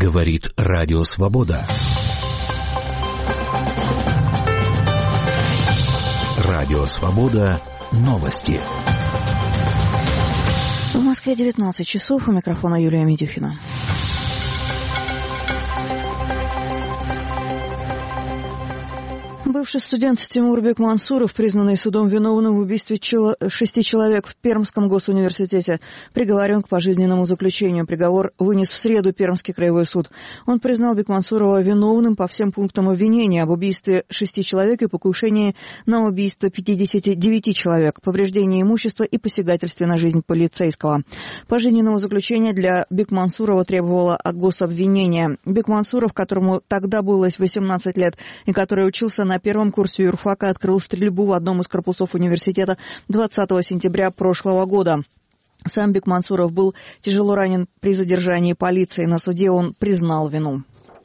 Говорит Радио Свобода. Радио Свобода. Новости. В Москве 19 часов. У микрофона Юлия Медюхина. Бывший студент Тимур Бекмансуров, признанный судом виновным в убийстве 6 человек в Пермском госуниверситете, приговорен к пожизненному заключению. Приговор вынес в среду Пермский краевой суд. Он признал Бекмансурова виновным по всем пунктам обвинения об убийстве 6 человек и покушении на убийство 59 человек, повреждении имущества и посягательстве на жизнь полицейского. Пожизненного заключения для Бекмансурова требовало гособвинение. Бекмансуров, которому тогда было 18 лет и который учился на первом курсе юрфака, открыл стрельбу в одном из корпусов университета 20 сентября прошлого года. Сам Бекмансуров был тяжело ранен при задержании полиции. На суде он признал вину.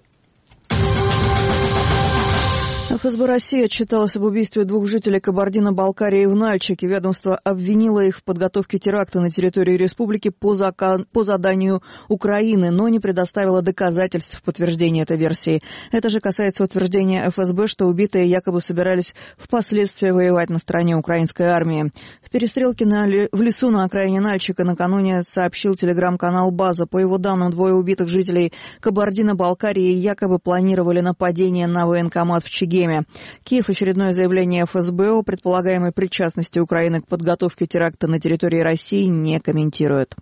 ФСБ России отчиталась об убийстве 2 жителей Кабардино-Балкарии в Нальчике. Ведомство обвинило их в подготовке теракта на территории республики по заданию Украины, но не предоставило доказательств в подтверждении этой версии. Это же касается утверждения ФСБ, что убитые якобы собирались впоследствии воевать на стороне украинской армии. В перестрелке в лесу на окраине Нальчика накануне сообщил телеграм-канал «База». По его данным, 2 убитых жителей Кабардино-Балкарии якобы планировали нападение на военкомат в Чегеме. Киев очередное заявление ФСБ о предполагаемой причастности Украины к подготовке теракта на территории России не комментирует.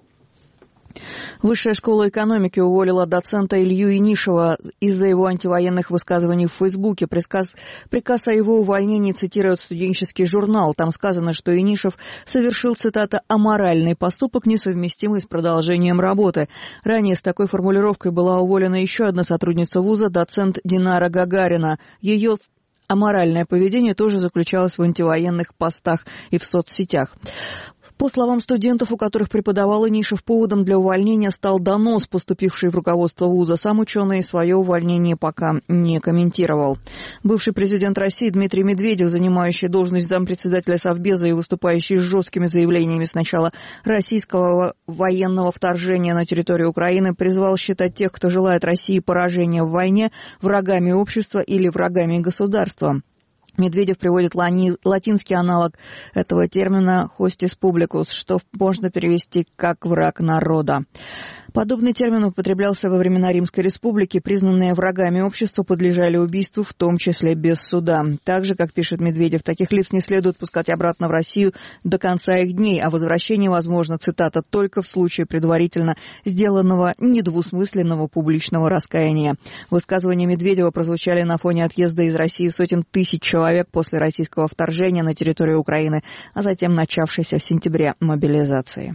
Высшая школа экономики уволила доцента Илью Инишева из-за его антивоенных высказываний в Фейсбуке. Приказ о его увольнении цитирует студенческий журнал. Там сказано, что Инишев совершил, цитата, «аморальный поступок, несовместимый с продолжением работы». Ранее с такой формулировкой была уволена еще одна сотрудница вуза, доцент Динара Гагарина. Ее аморальное поведение тоже заключалось в антивоенных постах и в соцсетях. По словам студентов, у которых преподавал Инишев, поводом для увольнения стал донос, поступивший в руководство вуза. Сам ученый свое увольнение пока не комментировал. Бывший президент России Дмитрий Медведев, занимающий должность зампредседателя Совбеза и выступающий с жесткими заявлениями с начала российского военного вторжения на территорию Украины, призвал считать тех, кто желает России поражения в войне, врагами общества или врагами государства. Медведев приводит латинский аналог этого термина «hostis publicus», что можно перевести как «враг народа». Подобный термин употреблялся во времена Римской Республики. Признанные врагами общества подлежали убийству, в том числе без суда. Также, как пишет Медведев, таких лиц не следует пускать обратно в Россию до конца их дней, а возвращение возможно, цитата, только в случае предварительно сделанного недвусмысленного публичного раскаяния. Высказывания Медведева прозвучали на фоне отъезда из России сотен тысяч человек после российского вторжения на территорию Украины, а затем начавшейся в сентябре мобилизации.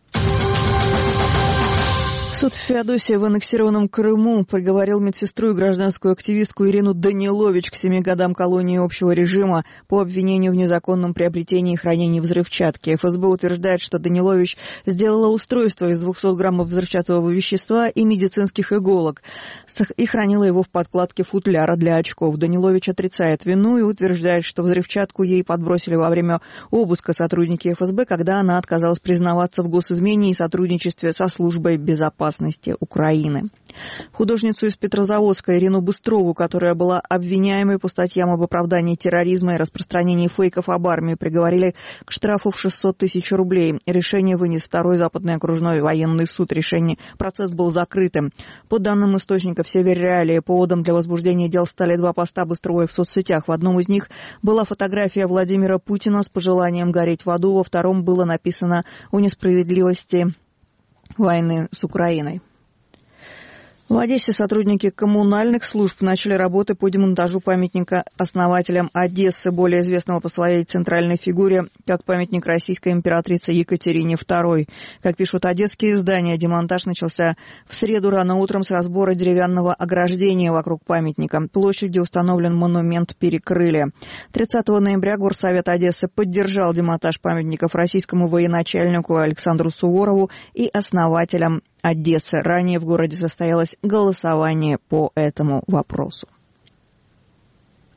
Суд в Феодосии в аннексированном Крыму приговорил медсестру и гражданскую активистку Ирину Данилович к 7 годам колонии общего режима по обвинению в незаконном приобретении и хранении взрывчатки. ФСБ утверждает, что Данилович сделала устройство из 200 граммов взрывчатого вещества и медицинских иголок и хранила его в подкладке футляра для очков. Данилович отрицает вину и утверждает, что взрывчатку ей подбросили во время обыска сотрудники ФСБ, когда она отказалась признаваться в госизмене и сотрудничестве со службой безопасности Украины. Художницу из Петрозаводска Ирину Быстрову, которая была обвиняемой по статьям об оправдании терроризма и распространении фейков об армии, приговорили к штрафу в 600 тысяч рублей. Решение вынес Второй Западный окружной военный суд. Процесс был закрытым. По данным источников Северреалии, поводом для возбуждения дел стали 2 поста Быстровой в соцсетях. В одном из них была фотография Владимира Путина с пожеланием гореть в аду, во втором было написано о несправедливости войны с Украиной. В Одессе сотрудники коммунальных служб начали работы по демонтажу памятника основателям Одессы, более известного по своей центральной фигуре, как памятник российской императрице Екатерине II. Как пишут одесские издания, демонтаж начался в среду рано утром с разбора деревянного ограждения вокруг памятника. Площадь, где установлен монумент, перекрыли. 30 ноября Горсовет Одессы поддержал демонтаж памятников российскому военачальнику Александру Суворову и основателям Одессы. Ранее в городе состоялось голосование по этому вопросу.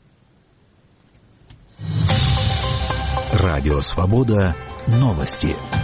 Радио Свобода. Новости.